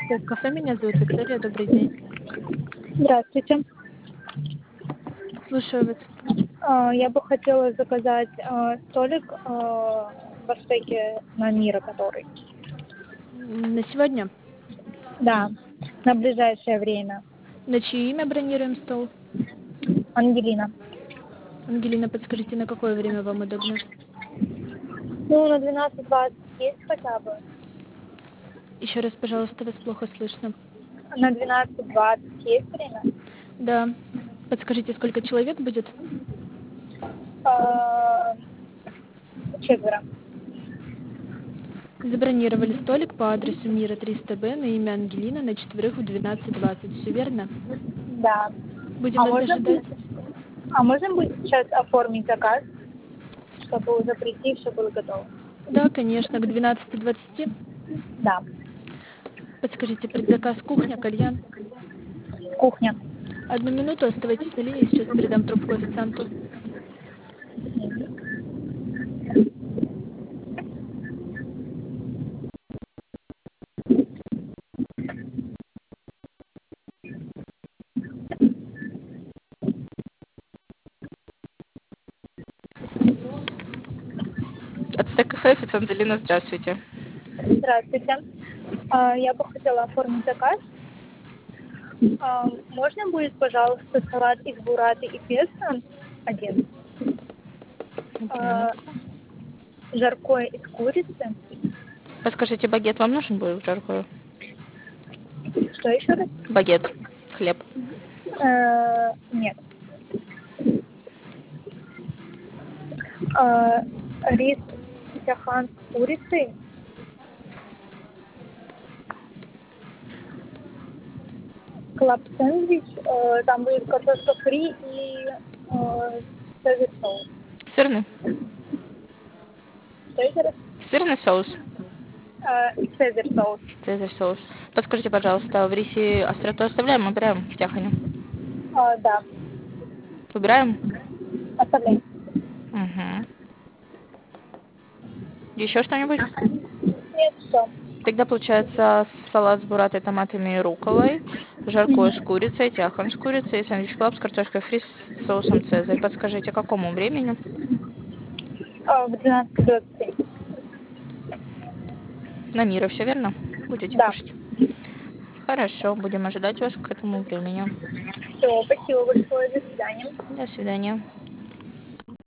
Стоит кафе, меня зовут Виктория, добрый день. Здравствуйте. Слушаю вас. Я бы хотела заказать столик в стейке на Мира, который. На сегодня? Да, на ближайшее время. На чье имя бронируем стол? Ангелина. Ангелина, подскажите, на какое время вам удобно? Ну, на 12:20 есть хотя бы? Еще раз, пожалуйста, вас плохо слышно. На 12:20 есть время? Да. Подскажите, сколько человек будет? А, 4. Забронировали столик по адресу Мира 300Б на имя Ангелина на четверых в 12:20. Все верно? Да. Будем А вас можно ожидать? будет, можно будет сейчас оформить заказ, чтобы уже прийти, все было готово? Да, конечно, к 12:20. Да. Подскажите, предзаказ кухня, кальян? Кухня. 1 минуту, оставайтесь на линии, сейчас передам трубку официанту. Ацтек кафе, официант Ангелина, здравствуйте. Здравствуйте. Я бы хотела оформить заказ. Можно будет, пожалуйста, салат из бураты и песто один? Одну минутку. Жаркое из курицы. Подскажите, багет вам нужен будет в жаркую? Что еще раз? Багет, хлеб. Нет. Рис сяхан с курицей. Клаб сэндвич. Там будет картошка фри и цезарь соус. Сырный. Что еще раз? Сырный соус. Цезарь соус. Цезарь соус. Подскажите, пожалуйста, в рисе остроту оставляем, убираем в тяхане? Да. Убираем? Оставляй. Угу. Еще что-нибудь? Нет, все. Тогда получается салат с буратой, томатами и рукколой, жаркое с курицей, тяхан с курицей и сэндвич клаб с картошкой фри с соусом цезарь. Подскажите, к какому времени? В 12:27. На Мира, все верно? Будете Да. кушать? Хорошо, будем ожидать вас к этому времени. Все, спасибо большое. До свидания. До свидания.